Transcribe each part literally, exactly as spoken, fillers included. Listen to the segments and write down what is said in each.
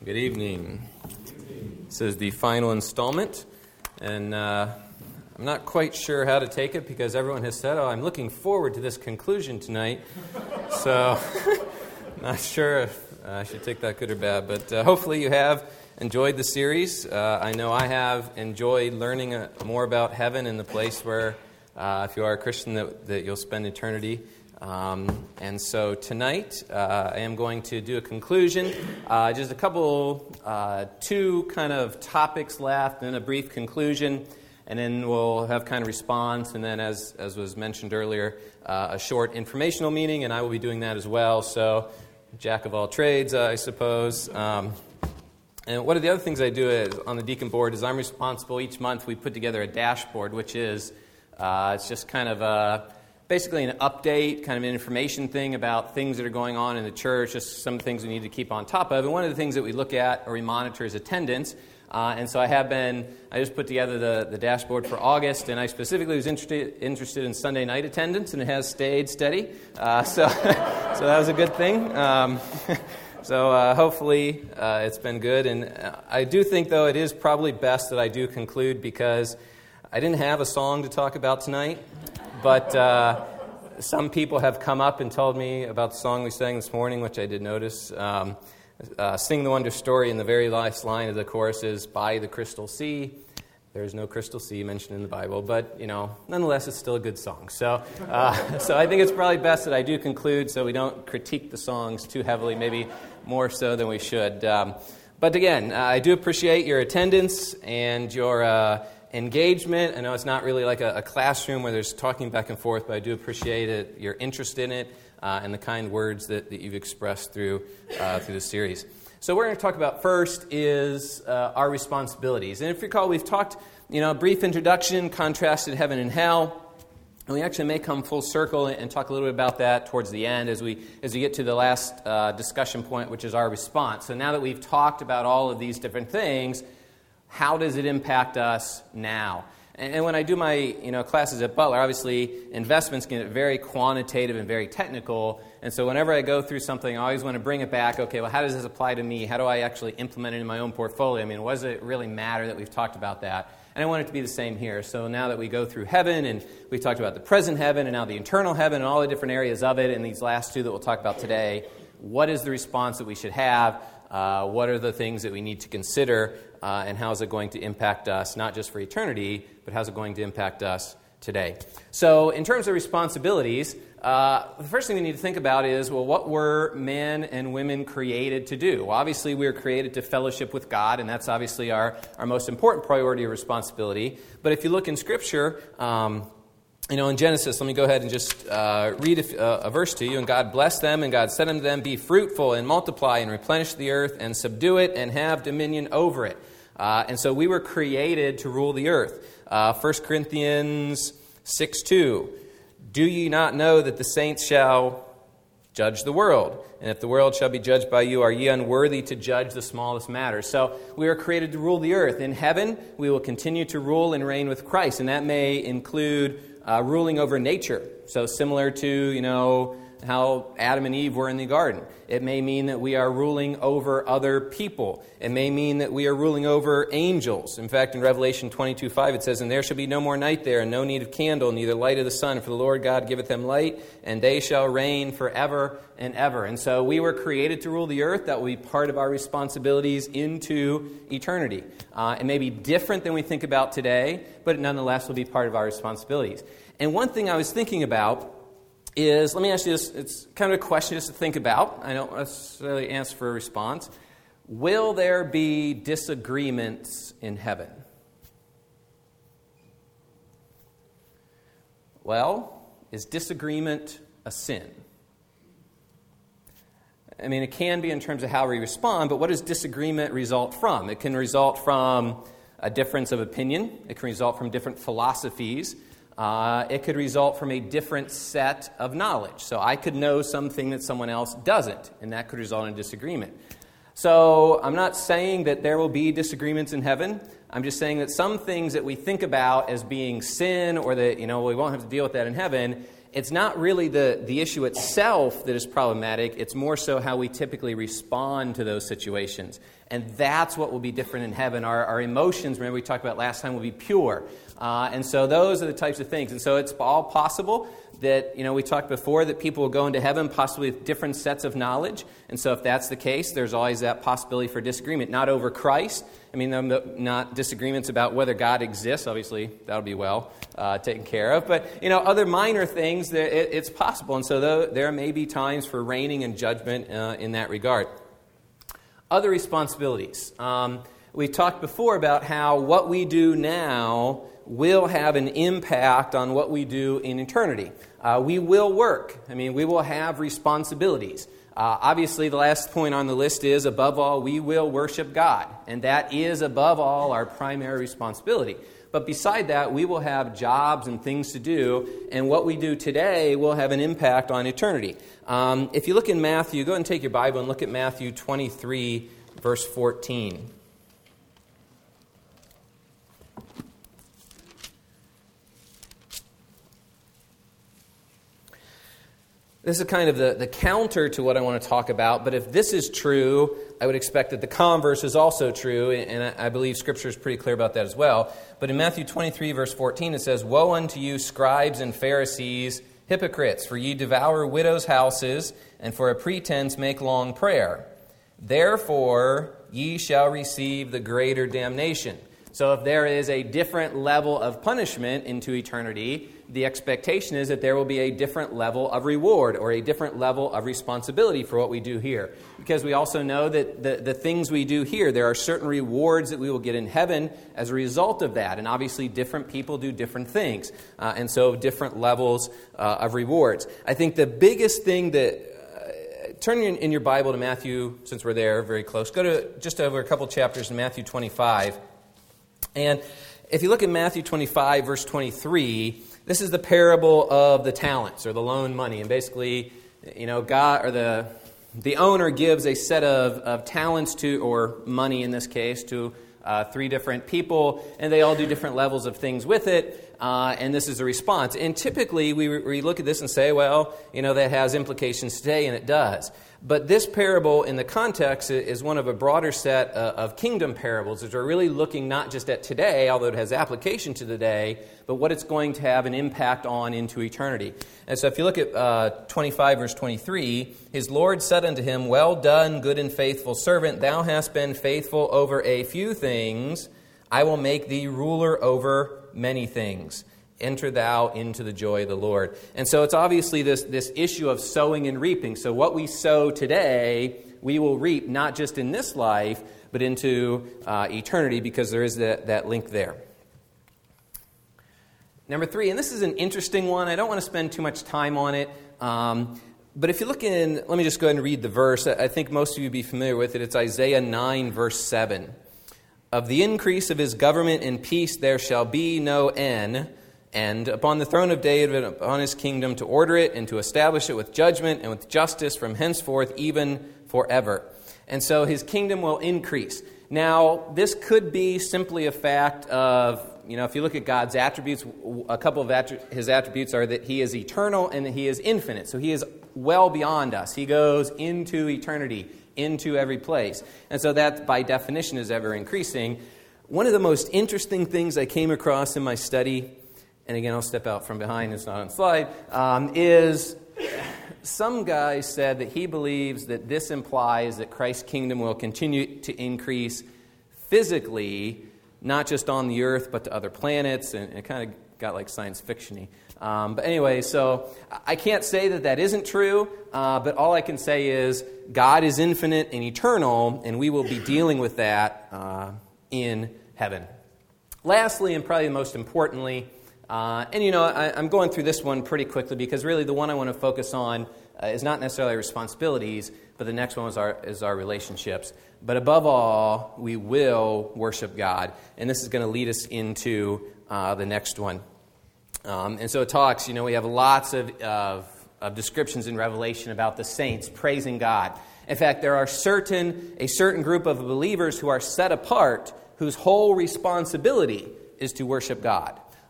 Good evening. This is the final installment, and uh, I'm not quite sure how to take it because everyone has said, oh, I'm looking forward to this conclusion tonight. So, not sure if I should take that good or bad, but uh, hopefully you have enjoyed the series. Uh, I know I have enjoyed learning uh, more about heaven and the place where, uh, if you are a Christian, that, that you'll spend eternity. Um, and so tonight, uh, I am going to do a conclusion, uh, just a couple, uh, two kind of topics left, and then a brief conclusion, and then we'll have kind of response, and then as as was mentioned earlier, uh, a short informational meeting, and I will be doing that as well, so jack of all trades, uh, I suppose. Um, and one of the other things I do is, on the deacon board is I'm responsible each month. We put together a dashboard, which is, uh, it's just kind of a basically an update, kind of an information thing about things that are going on in the church, just some things we need to keep on top of. And one of the things that we look at or we monitor is attendance. Uh, and so I have been, I just put together the, the dashboard for August, and I specifically was interested interested in Sunday night attendance, and it has stayed steady. Uh, so, so that was a good thing. Um, so uh, hopefully uh, it's been good. And I do think, though, it is probably best that I do conclude because I didn't have a song to talk about tonight. But uh, some people have come up and told me about the song we sang this morning, which I did notice. Um, uh, Sing the Wonder Story, in the very last line of the chorus is, by the crystal sea. There's no crystal sea mentioned in the Bible, but, you know, nonetheless, it's still a good song. So uh, so I think it's probably best that I do conclude so we don't critique the songs too heavily, maybe more so than we should. Um, but again, uh, I do appreciate your attendance and your Uh, engagement. I know it's not really like a, a classroom where there's talking back and forth, but I do appreciate it, your interest in it, uh, and the kind words that, that you've expressed through uh, through the series. So what we're going to talk about first is uh, our responsibilities. And if you recall, we've talked, you know, a brief introduction, contrasted heaven and hell. And we actually may come full circle and talk a little bit about that towards the end as we as we get to the last uh, discussion point, which is our response. So now that we've talked about all of these different things, how does it impact us now? And when I do my you know classes at Butler, obviously investments get very quantitative and very technical. And so whenever I go through something, I always want to bring it back. Okay, well, how does this apply to me? How do I actually implement it in my own portfolio? I mean, what does it really matter that we've talked about that? And I want it to be the same here. So now that we go through heaven, and we've talked about the present heaven, and now the eternal heaven, and all the different areas of it, and these last two that we'll talk about today, what is the response that we should have? Uh, what are the things that we need to consider, uh, and how is it going to impact us, not just for eternity, but how's it going to impact us today? So in terms of responsibilities, uh, the first thing we need to think about is, well, what were men and women created to do? Well, obviously, we were created to fellowship with God, and that's obviously our, our most important priority or responsibility. But if you look in Scripture, um, You know, in Genesis, let me go ahead and just uh, read a, uh, a verse to you. And God blessed them, and God said unto them, be fruitful and multiply and replenish the earth and subdue it and have dominion over it. Uh, and so we were created to rule the earth. Uh, First Corinthians six two, do ye not know that the saints shall judge the world? And if the world shall be judged by you, are ye unworthy to judge the smallest matters? So we are created to rule the earth. In heaven, we will continue to rule and reign with Christ. And that may include Uh, ruling over nature, so similar to, you know, how Adam and Eve were in the garden. It may mean that we are ruling over other people. It may mean that we are ruling over angels. In fact, in Revelation twenty-two five, it says, and there shall be no more night there, and no need of candle, neither light of the sun, for the Lord God giveth them light, and they shall reign forever and ever. And so we were created to rule the earth. That will be part of our responsibilities into eternity. Uh, it may be different than we think about today, but it nonetheless will be part of our responsibilities. And one thing I was thinking about is, let me ask you this, it's kind of a question just to think about. I don't necessarily answer for a response. Will there be disagreements in heaven? Well, is disagreement a sin? I mean, it can be in terms of how we respond, but what does disagreement result from? It can result from a difference of opinion. It can result from different philosophies. Uh, it could result from a different set of knowledge. So I could know something that someone else doesn't, and that could result in disagreement. So I'm not saying that there will be disagreements in heaven. I'm just saying that some things that we think about as being sin, or that, you know, we won't have to deal with that in heaven, it's not really the, the issue itself that is problematic. It's more so how we typically respond to those situations. And that's what will be different in heaven. Our, our emotions, remember we talked about last time, will be pure. Uh, and so those are the types of things. And so it's all possible that, you know, we talked before that people will go into heaven possibly with different sets of knowledge. And so if that's the case, there's always that possibility for disagreement. Not over Christ. I mean, not disagreements about whether God exists. Obviously, that'll be well uh, taken care of. But, you know, other minor things, it, it's possible. And so there may be times for reigning and judgment uh, in that regard. Other responsibilities. Um, we talked before about how what we do now will have an impact on what we do in eternity. Uh, we will work. I mean, we will have responsibilities. Uh, obviously, the last point on the list is, above all, we will worship God. And that is, above all, our primary responsibility. But beside that, we will have jobs and things to do, and what we do today will have an impact on eternity. Um, if you look in Matthew, go ahead and take your Bible and look at Matthew twenty-three, verse fourteen. This is kind of the, the counter to what I want to talk about, but if this is true, I would expect that the converse is also true, and I, I believe Scripture is pretty clear about that as well. But in Matthew twenty-three, verse fourteen, it says, "Woe unto you, scribes and Pharisees, hypocrites, for ye devour widows' houses, and for a pretense make long prayer. Therefore ye shall receive the greater damnation." So if there is a different level of punishment into eternity, the expectation is that there will be a different level of reward or a different level of responsibility for what we do here. Because we also know that the, the things we do here, there are certain rewards that we will get in heaven as a result of that. And obviously different people do different things. Uh, and so different levels uh, of rewards. I think the biggest thing that... Uh, turn in, in your Bible to Matthew, since we're there, very close. Go to just over a couple chapters in Matthew twenty-five. And if you look at Matthew twenty-five, verse twenty-three, this is the parable of the talents or the loan money. And basically, you know, God or the the owner gives a set of, of talents to, or money in this case, to uh, three different people, and they all do different levels of things with it. Uh, and this is a response. And typically, we, we look at this and say, well, you know, that has implications today, and it does. But this parable in the context is one of a broader set of kingdom parables that are really looking not just at today, although it has application to today, but what it's going to have an impact on into eternity. And so if you look at uh, twenty-five, verse twenty-three, his Lord said unto him, "Well done, good and faithful servant. Thou hast been faithful over a few things. I will make thee ruler over many things. Enter thou into the joy of the Lord." And so it's obviously this, this issue of sowing and reaping. So what we sow today, we will reap not just in this life, but into uh, eternity, because there is that, that link there. Number three, and this is an interesting one. I don't want to spend too much time on it. Um, but if you look in, let me just go ahead and read the verse. I think most of you will be familiar with it. It's Isaiah nine, verse seven. "Of the increase of his government and peace there shall be no end, and upon the throne of David, upon his kingdom, to order it and to establish it with judgment and with justice from henceforth, even forever." And so his kingdom will increase. Now, this could be simply a fact of, you know, if you look at God's attributes, a couple of attri- his attributes are that he is eternal and that he is infinite. So he is well beyond us. He goes into eternity, into every place. And so that, by definition, is ever increasing. One of the most interesting things I came across in my study, and again, I'll step out from behind, it's not on the slide, um, is some guy said that he believes that this implies that Christ's kingdom will continue to increase physically, not just on the earth, but to other planets, and it kind of got like science fiction-y. Um, but anyway, so I can't say that that isn't true, uh, but all I can say is God is infinite and eternal, and we will be dealing with that uh, in heaven. Lastly, and probably most importantly, Uh, and, you know, I, I'm going through this one pretty quickly because really the one I want to focus on uh, is not necessarily responsibilities, but the next one is our, is our relationships. But above all, we will worship God. And this is going to lead us into uh, the next one. Um, and so it talks, you know, we have lots of, of, of descriptions in Revelation about the saints praising God. In fact, there are certain a certain group of believers who are set apart whose whole responsibility is to worship God.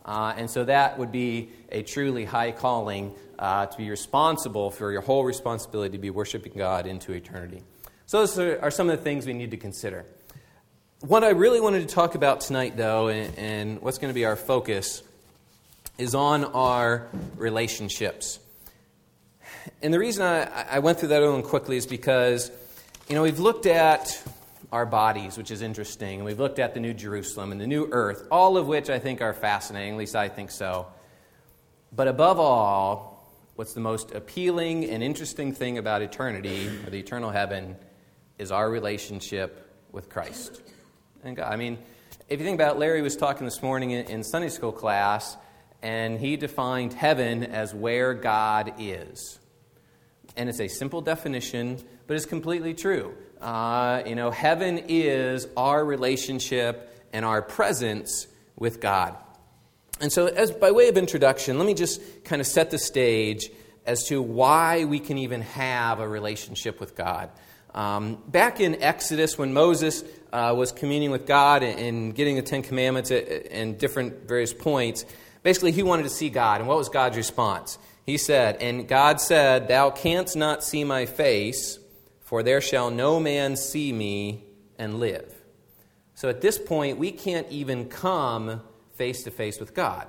Uh, and so that would be a truly high calling uh, to be responsible for your whole responsibility to be worshiping God into eternity. So those are, are some of the things we need to consider. What I really wanted to talk about tonight, though, and, and what's going to be our focus, is on our relationships. And the reason I, I went through that a little quickly is because, you know, we've looked at our bodies, which is interesting, and we've looked at the New Jerusalem and the New Earth, all of which I think are fascinating, at least I think so. But above all, what's the most appealing and interesting thing about eternity, or the eternal heaven, is our relationship with Christ. And God, I mean, if you think about it, Larry was talking this morning in, in Sunday school class, and he defined heaven as where God is. And it's a simple definition, but it's completely true. Uh, you know, heaven is our relationship and our presence with God. And so, as by way of introduction, let me just kind of set the stage as to why we can even have a relationship with God. Um, back in Exodus, when Moses uh, was communing with God and, and getting the Ten Commandments at, and different various points, basically he wanted to see God. And what was God's response? He said, "And God said, 'Thou canst not see my face, for there shall no man see me and live.'" So at this point, we can't even come face to face with God.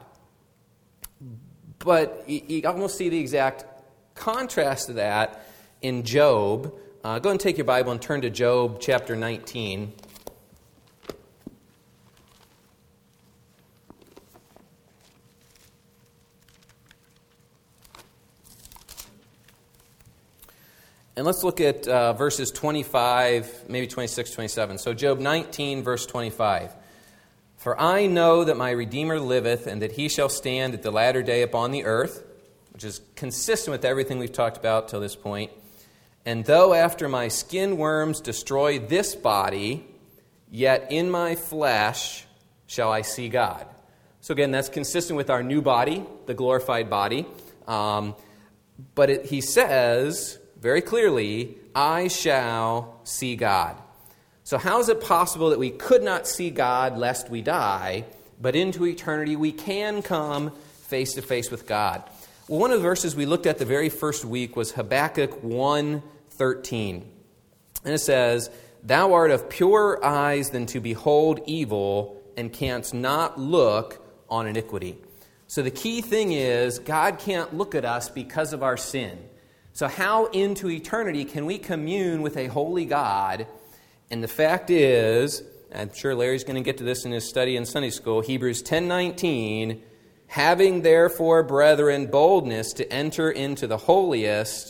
But you, you almost see the exact contrast to that in Job. Uh, go and take your Bible and turn to Job chapter nineteen. And let's look at uh, verses twenty-five, maybe twenty-six, twenty-seven. So Job nineteen, verse twenty-five. "For I know that my Redeemer liveth, and that he shall stand at the latter day upon the earth," which is consistent with everything we've talked about till this point. "And though after my skin worms destroy this body, yet in my flesh shall I see God." So again, that's consistent with our new body, the glorified body. Um, but it, he says very clearly, "I shall see God." So how is it possible that we could not see God lest we die, but into eternity we can come face to face with God? Well, one of the verses we looked at the very first week was Habakkuk one thirteen. And it says, "Thou art of purer eyes than to behold evil, and canst not look on iniquity." So the key thing is, God can't look at us because of our sin. So how into eternity can we commune with a holy God? And the fact is, I'm sure Larry's going to get to this in his study in Sunday school, Hebrews ten nineteen, "Having therefore, brethren, boldness to enter into the holiest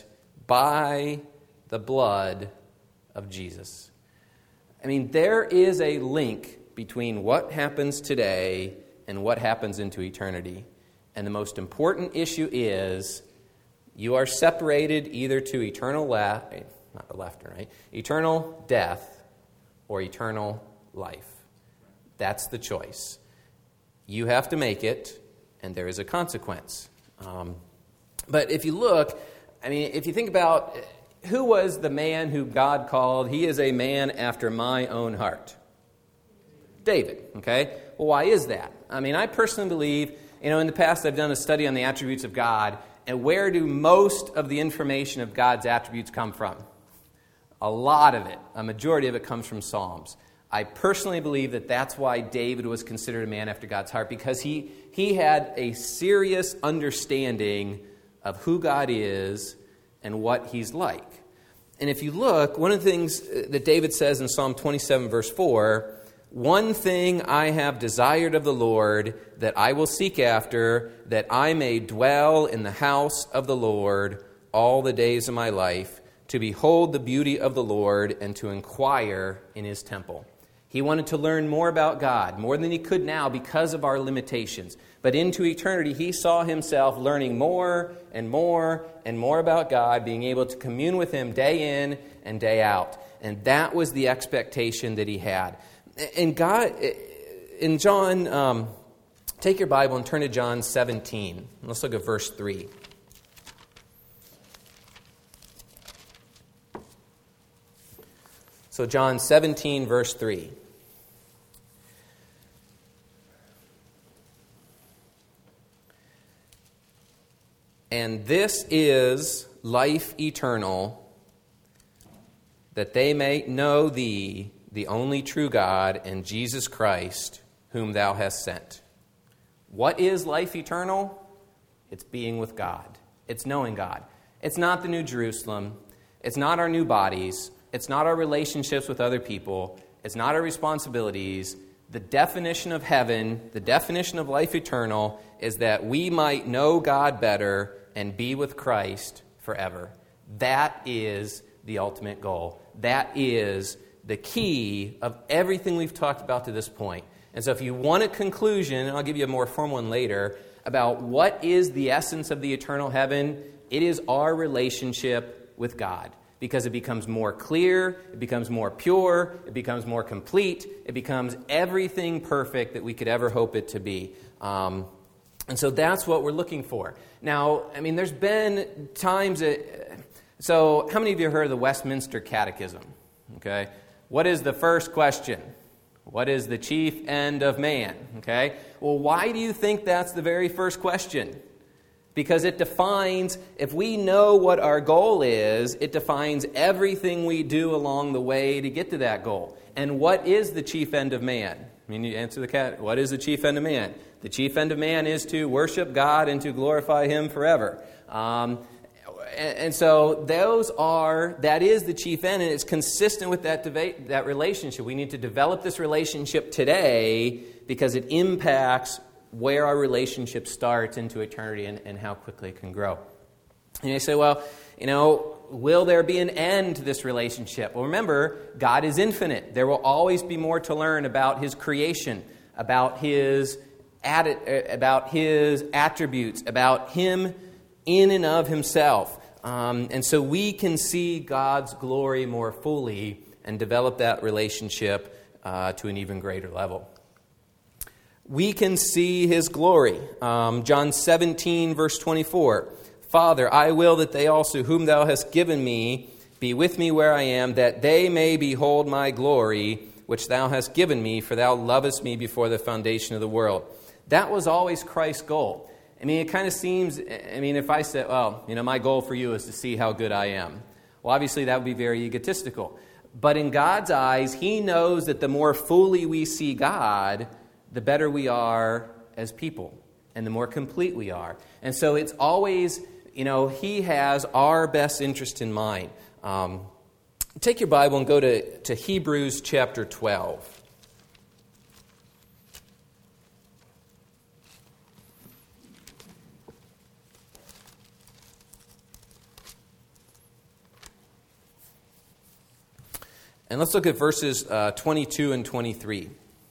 by the blood of Jesus." I mean, there is a link between what happens today and what happens into eternity. And the most important issue is, you are separated either to eternal left, not left or right, eternal death or eternal life. That's the choice. You have to make it, and there is a consequence. Um, but if you look, I mean, if you think about who was the man who God called, "He is a man after my own heart"? David, okay? Well, why is that? I mean, I personally believe, you know, in the past I've done a study on the attributes of God, and where do most of the information of God's attributes come from? A lot of it, a majority of it comes from Psalms. I personally believe that that's why David was considered a man after God's heart, because he, he had a serious understanding of who God is and what he's like. And if you look, one of the things that David says in Psalm twenty-seven, verse four, "One thing I have desired of the Lord, that I will seek after, that I may dwell in the house of the Lord all the days of my life, to behold the beauty of the Lord and to inquire in his temple." He wanted to learn more about God, more than he could now because of our limitations. But into eternity, he saw himself learning more and more and more about God, being able to commune with him day in and day out. And that was the expectation that he had. And God, in John, um, take your Bible and turn to John seventeen. Let's look at verse three. So John seventeen, verse three. And this is life eternal, that they may know thee, the only true God, and Jesus Christ, whom thou hast sent. What is life eternal? It's being with God. It's knowing God. It's not the New Jerusalem. It's not our new bodies. It's not our relationships with other people. It's not our responsibilities. The definition of heaven, the definition of life eternal, is that we might know God better and be with Christ forever. That is the ultimate goal. That is the key of everything we've talked about to this point. And so if you want a conclusion, and I'll give you a more formal one later, about what is the essence of the eternal heaven, it is our relationship with God. Because it becomes more clear, it becomes more pure, it becomes more complete, it becomes everything perfect that we could ever hope it to be. Um, and so that's what we're looking for. Now, I mean, there's been times that... So how many of you heard of the Westminster Catechism? Okay. What is the first question? What is the chief end of man? Okay. Well, why do you think that's the very first question? Because it defines, if we know what our goal is, it defines everything we do along the way to get to that goal. And what is the chief end of man? I mean, you answer the cat. What is the chief end of man? The chief end of man is to worship God and to glorify Him forever. Um, and, and so those are, that is the chief end, and it's consistent with that debate, that relationship. We need to develop this relationship today because it impacts where our relationship starts into eternity and, and how quickly it can grow. And you say, well, you know, will there be an end to this relationship? Well, remember, God is infinite. There will always be more to learn about His creation, about His atti- about His attributes, about Him in and of Himself. Um, and so we can see God's glory more fully and develop that relationship uh, to an even greater level. We can see His glory. Um, John seventeen, verse twenty-four. Father, I will that they also, whom thou hast given me, be with me where I am, that they may behold my glory, which thou hast given me, for thou lovest me before the foundation of the world. That was always Christ's goal. I mean, it kind of seems, I mean, if I said, well, you know, my goal for you is to see how good I am. Well, obviously that would be very egotistical. But in God's eyes, He knows that the more fully we see God, the better we are as people, and the more complete we are. And so it's always, you know, He has our best interest in mind. Um, take your Bible and go to, to Hebrews chapter twelve. And let's look at verses uh, twenty-two and twenty-three.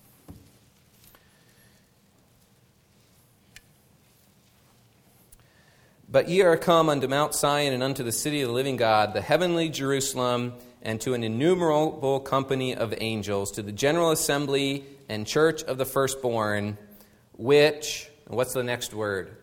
But ye are come unto Mount Sion, and unto the city of the living God, the heavenly Jerusalem, and to an innumerable company of angels, to the general assembly and church of the firstborn, which, what's the next word?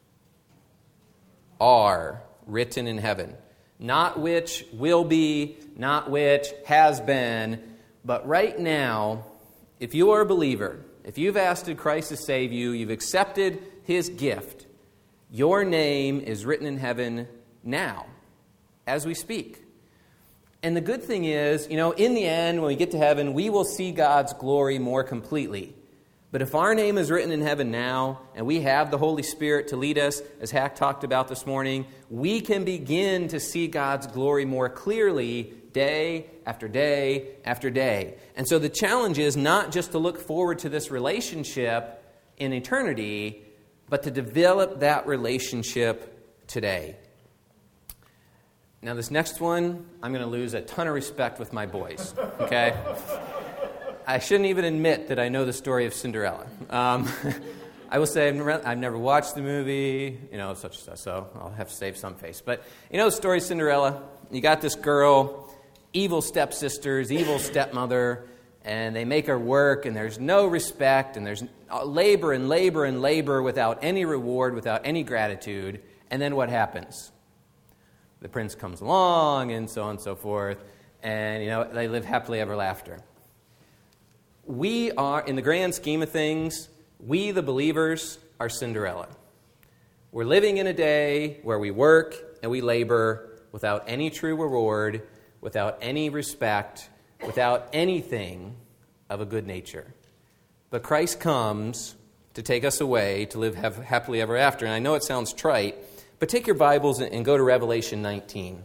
Are written in heaven. Not which will be, not which has been, but right now, if you are a believer, if you've asked Christ to save you, you've accepted His gift, your name is written in heaven now, as we speak. And the good thing is, you know, in the end, when we get to heaven, we will see God's glory more completely. But if our name is written in heaven now, and we have the Holy Spirit to lead us, as Hack talked about this morning, we can begin to see God's glory more clearly day after day after day. And so the challenge is not just to look forward to this relationship in eternity, but to develop that relationship today. Now, this next one, I'm going to lose a ton of respect with my boys, okay? I shouldn't even admit that I know the story of Cinderella. Um, I will say I've never, I've never watched the movie, you know, such stuff, so I'll have to save some face. But you know the story of Cinderella? You got this girl, evil stepsisters, evil stepmother, and they make her work, and there's no respect, and there's labor and labor and labor without any reward, without any gratitude. And then what happens? The prince comes along, and so on and so forth, and, you know, they live happily ever after. We are, in the grand scheme of things, we, the believers, are Cinderella. We're living in a day where we work and we labor without any true reward, without any respect, without anything of a good nature. But Christ comes to take us away to live have happily ever after. And I know it sounds trite, but take your Bibles and go to Revelation nineteen.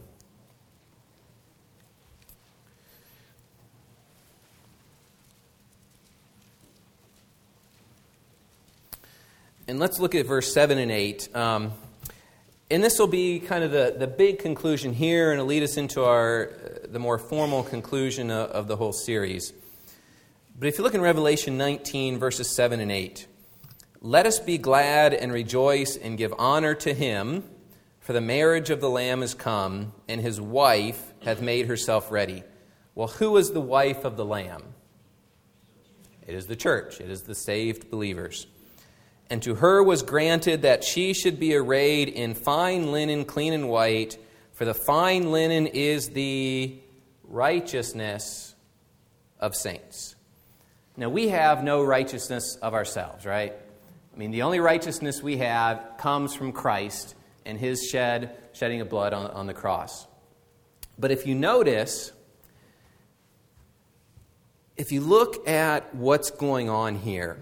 And let's look at verse seven and eight. Um, and this will be kind of the, the big conclusion here, and it'll lead us into our the more formal conclusion of, of the whole series. But if you look in Revelation nineteen, verses seven and eight, let us be glad and rejoice and give honor to him, for the marriage of the Lamb is come, and his wife hath made herself ready. Well, who is the wife of the Lamb? It is the church. It is the saved believers. And to her was granted that she should be arrayed in fine linen, clean and white, for the fine linen is the righteousness of saints. Now, we have no righteousness of ourselves, right? I mean, the only righteousness we have comes from Christ and his shed, shedding of blood on, on the cross. But if you notice, if you look at what's going on here,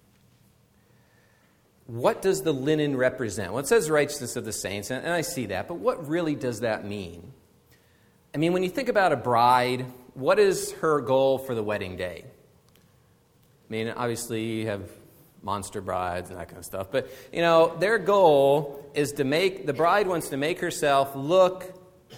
what does the linen represent? Well, it says righteousness of the saints, and I see that, but what really does that mean? I mean, when you think about a bride, what is her goal for the wedding day? I mean, obviously you have monster brides and that kind of stuff, but, you know, their goal is to make, the bride wants to make herself look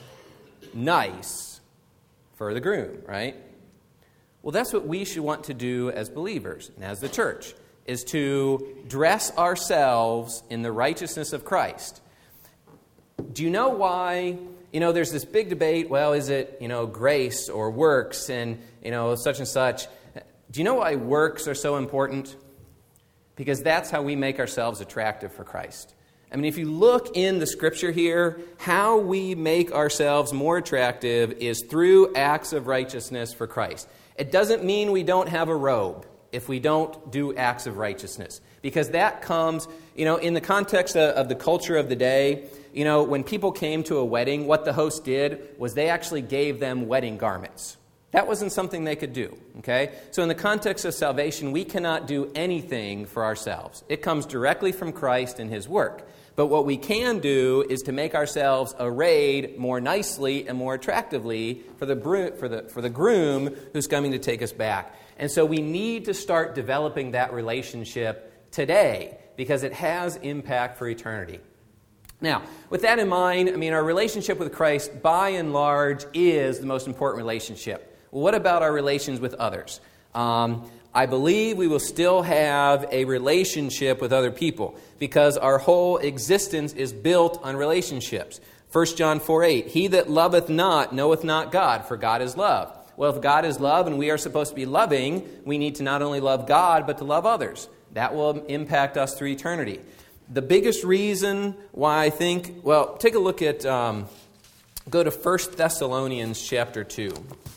nice for the groom, right? Well, that's what we should want to do as believers and as the church, is to dress ourselves in the righteousness of Christ. Do you know why, you know, there's this big debate, well, is it, you know, grace or works and, you know, such and such. Do you know why works are so important? Because that's how we make ourselves attractive for Christ. I mean, if you look in the Scripture here, how we make ourselves more attractive is through acts of righteousness for Christ. It doesn't mean we don't have a robe if we don't do acts of righteousness. Because that comes, you know, in the context of, of the culture of the day, you know, when people came to a wedding, what the host did was they actually gave them wedding garments. That wasn't something they could do, okay? So in the context of salvation, we cannot do anything for ourselves. It comes directly from Christ and his work. But what we can do is to make ourselves arrayed more nicely and more attractively for the, bro- for the, for the groom who's coming to take us back. And so we need to start developing that relationship today because it has impact for eternity. Now, with that in mind, I mean, our relationship with Christ, by and large, is the most important relationship. Well, what about our relations with others? Um, I believe we will still have a relationship with other people because our whole existence is built on relationships. First John four eight, he that loveth not knoweth not God, for God is love. Well, if God is love and we are supposed to be loving, we need to not only love God, but to love others. That will impact us through eternity. The biggest reason why I think, well, take a look at, um, go to First Thessalonians chapter two.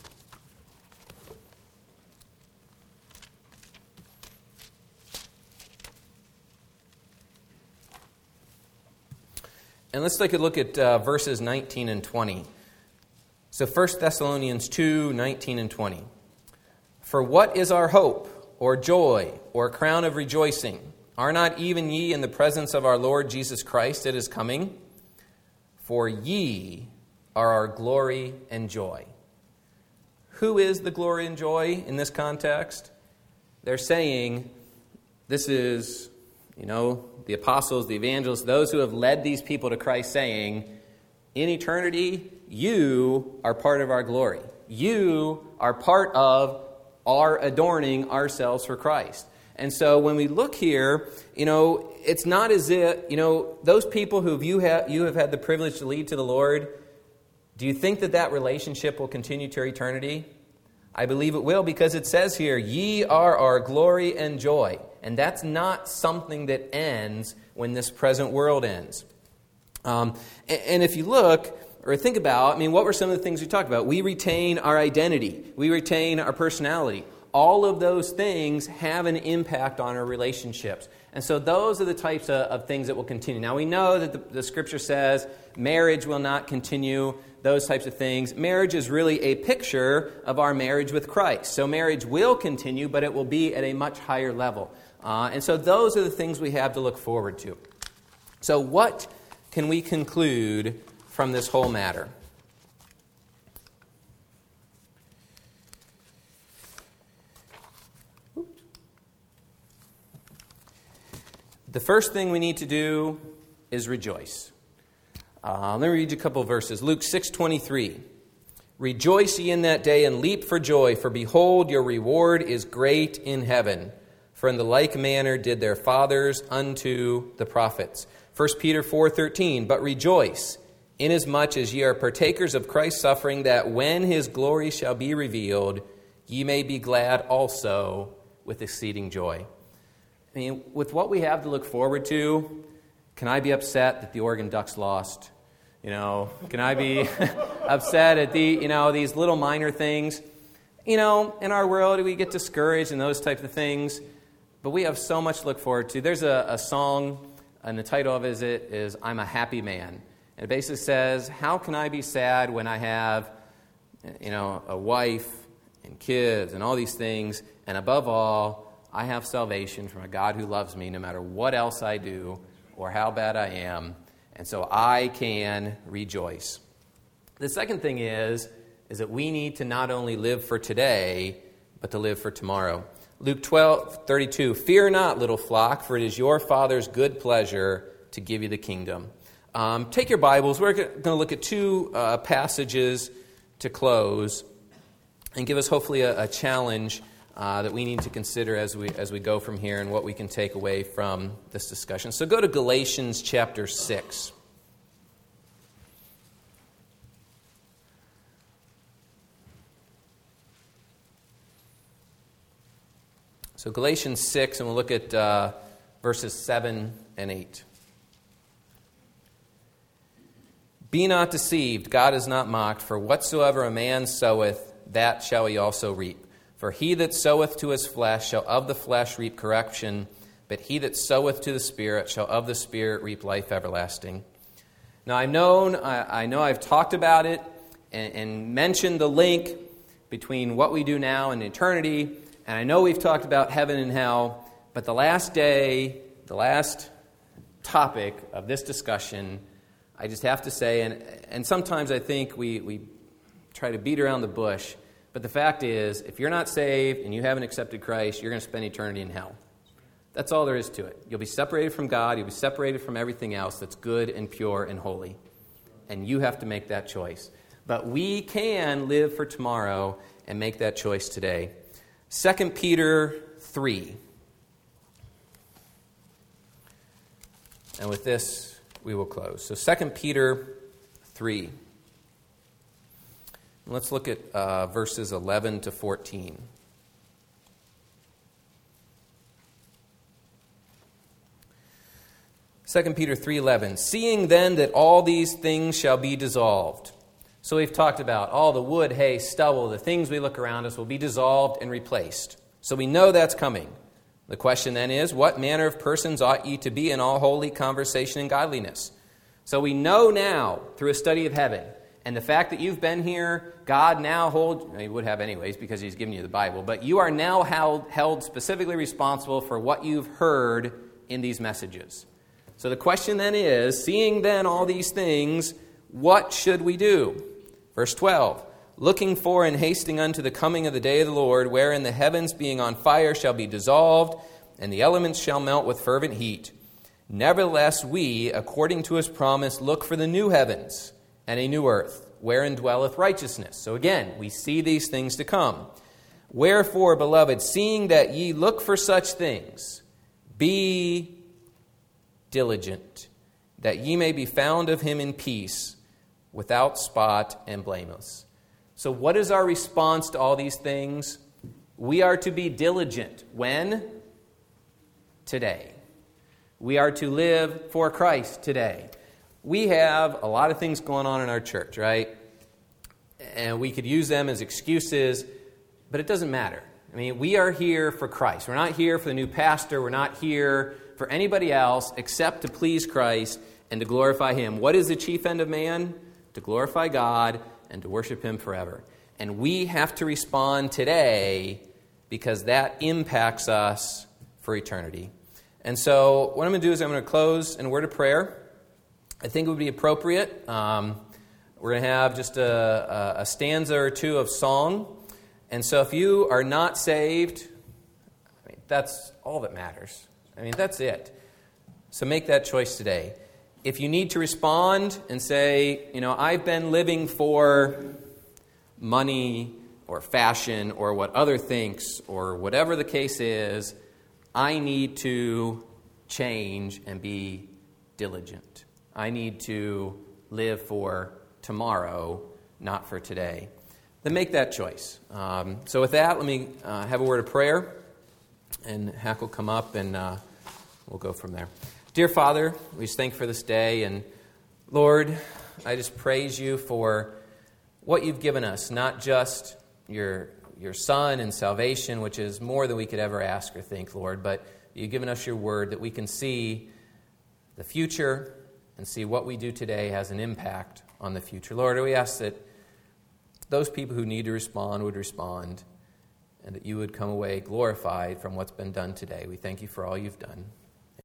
And let's take a look at uh, verses nineteen and twenty. So First Thessalonians two, nineteen and twenty. For what is our hope, or joy, or crown of rejoicing? Are not even ye in the presence of our Lord Jesus Christ at his coming? For ye are our glory and joy. Who is the glory and joy in this context? They're saying, this is, you know, the apostles, the evangelists, those who have led these people to Christ, saying, in eternity, you are part of our glory. You are part of our adorning ourselves for Christ. And so when we look here, you know, it's not as if, you know, those people who you have, you have had the privilege to lead to the Lord, do you think that that relationship will continue to eternity? I believe it will, because it says here, ye are our glory and joy. And that's not something that ends when this present world ends. Um, and, and if you look or think about, I mean, what were some of the things we talked about? We retain our identity. We retain our personality. all of those things have an impact on our relationships. And so those are the types of, of things that will continue. Now, we know that the, the Scripture says marriage will not continue, those types of things. Marriage is really a picture of our marriage with Christ. So marriage will continue, but it will be at a much higher level. Uh, and so those are the things we have to look forward to. So what can we conclude from this whole matter? The first thing we need to do is rejoice. Uh, let me read you a couple of verses. Luke six twenty-three. Rejoice ye in that day and leap for joy, for behold, your reward is great in heaven. For in the like manner did their fathers unto the prophets. First Peter four thirteen. But rejoice, inasmuch as ye are partakers of Christ's suffering, that when his glory shall be revealed, ye may be glad also with exceeding joy. I mean, with what we have to look forward to, can I be upset that the Oregon Ducks lost? You know, can I be upset at the, you know, these little minor things? You know, in our world, we get discouraged and those types of things, but we have so much to look forward to. There's a, a song, and the title of it is I'm a Happy Man. And it basically says, how can I be sad when I have, you know, a wife and kids and all these things, and above all, I have salvation from a God who loves me no matter what else I do or how bad I am, and so I can rejoice. The second thing is, is that we need to not only live for today, but to live for tomorrow. Luke twelve thirty-two, fear not, little flock, for it is your Father's good pleasure to give you the kingdom. Um, take your Bibles. We're going to look at two uh, passages to close and give us hopefully a, a challenge Uh, that we need to consider as we as we go from here and what we can take away from this discussion. So go to Galatians chapter six. So Galatians six, and we'll look at uh, verses seven and eight. Be not deceived, God is not mocked, for whatsoever a man soweth, that shall he also reap. For he that soweth to his flesh shall of the flesh reap corruption, but he that soweth to the Spirit shall of the Spirit reap life everlasting. Now I've known, I, I know I've talked about it and, and mentioned the link between what we do now and eternity, and I know we've talked about heaven and hell, but the last day, the last topic of this discussion, I just have to say, and, and sometimes I think we, we try to beat around the bush, but the fact is, if you're not saved and you haven't accepted Christ, you're going to spend eternity in hell. That's all there is to it. You'll be separated from God. You'll be separated from everything else that's good and pure and holy. And you have to make that choice. But we can live for tomorrow and make that choice today. Second Peter three. And with this, we will close. So Second Peter three. Let's look at uh, verses eleven to fourteen. Second Peter three eleven. Seeing then that all these things shall be dissolved. So we've talked about all the wood, hay, stubble, the things we look around us will be dissolved and replaced. So we know that's coming. The question then is, what manner of persons ought ye to be in all holy conversation and godliness? So we know now, through a study of heaven, and the fact that you've been here, God now holds, he would have anyways because he's given you the Bible, but you are now held, held specifically responsible for what you've heard in these messages. So the question then is, seeing then all these things, what should we do? Verse twelve, looking for and hasting unto the coming of the day of the Lord, wherein the heavens being on fire shall be dissolved, and the elements shall melt with fervent heat. Nevertheless we, according to his promise, look for the new heavens and a new earth, wherein dwelleth righteousness. So again, we see these things to come. Wherefore, beloved, seeing that ye look for such things, be diligent, that ye may be found of him in peace, without spot and blameless. So what is our response to all these things? We are to be diligent. When? Today. We are to live for Christ today. We have a lot of things going on in our church, right? And we could use them as excuses, but it doesn't matter. I mean, we are here for Christ. We're not here for the new pastor. We're not here for anybody else except to please Christ and to glorify Him. What is the chief end of man? To glorify God and to worship Him forever. And we have to respond today because that impacts us for eternity. And so what I'm going to do is I'm going to close in a word of prayer. I think it would be appropriate. Um, we're going to have just a, a, a stanza or two of song. And so if you are not saved, I mean, that's all that matters. I mean, that's it. So make that choice today. If you need to respond and say, you know, I've been living for money or fashion or what other thinks or whatever the case is, I need to change and be diligent. I need to live for tomorrow, not for today. Then make that choice. Um, so with that, let me uh, have a word of prayer, and Hack will come up, and uh, we'll go from there. Dear Father, we just thank you for this day, and Lord, I just praise you for what you've given us, not just your your Son and salvation, which is more than we could ever ask or think, Lord, but you've given us your word that we can see the future and see what we do today has an impact on the future. Lord, we ask that those people who need to respond would respond, and that you would come away glorified from what's been done today. We thank you for all you've done.